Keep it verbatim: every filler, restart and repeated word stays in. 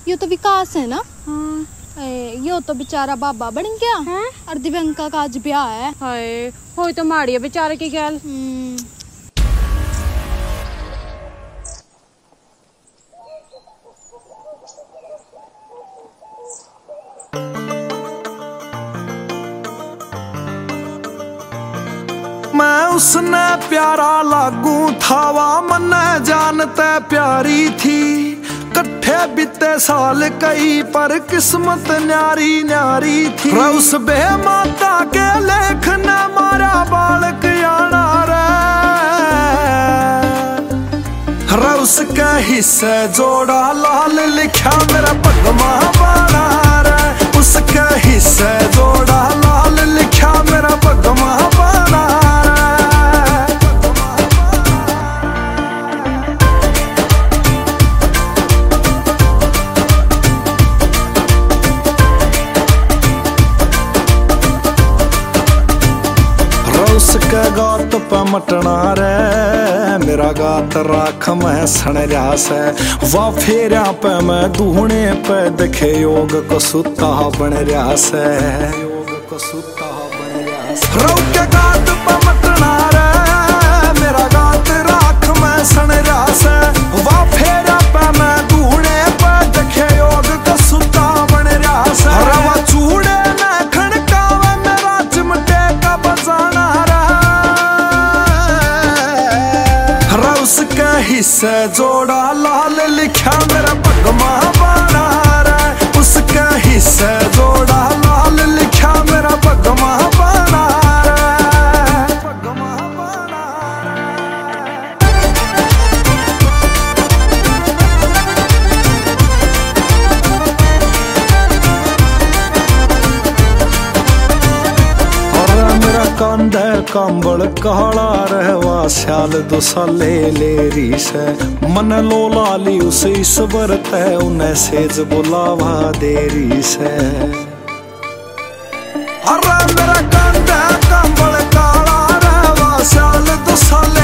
ये तो विकास है ना। हाँ। ए, यो तो बेचारा बाबा बन गया है और दिव्यांका का आज ब्याह है। हाय होई तो माड़ी है बेचारे की गैल। मैं उसने प्यारा लागू थावा मन जानते प्यारी थी। कट्ठे बीते साल कई पर किस्मत न्यारी न्यारी थी। उस बेमाता के लेख ने मारा बालक आना रे। उसके हिस्से जोड़ा लाल लिखा मेरा पगमा बाना रे। उसके हिस्से जोड़ा लाल लिखा मेरा पगमा बाना। उसके गात पे मटना रे मेरा गात राख मैं सण रहा से। वा फेरा पे मैं दूहने पे देखे योग को सुता बन रहा से। योग को सुता बन रहा से। रौ के गात पे मटना रे मेरा गात राख मैं सण रहा से। वा फेरा पे मैं दूहने पे देखे योग को सुता बन रहा से। रवा चूड़े में खड़कावे मेरा चिमटे का बजाना। उसके हिस्से जोड़ा लाल लिखा मेरा पगमा बाना रे। उसके हिस्से जोड़ा लाल लिखा मेरा पगमा बाना रे। पगमा बाना कंधे कंबल काला रहवा स्याल दो साले लेरी से। मन लो लाली उसे ईश्वर तय उन्हें सेज बुलावा देरी से। अरे मेरा कंधे कंबल काला रहवा स्याल दो साले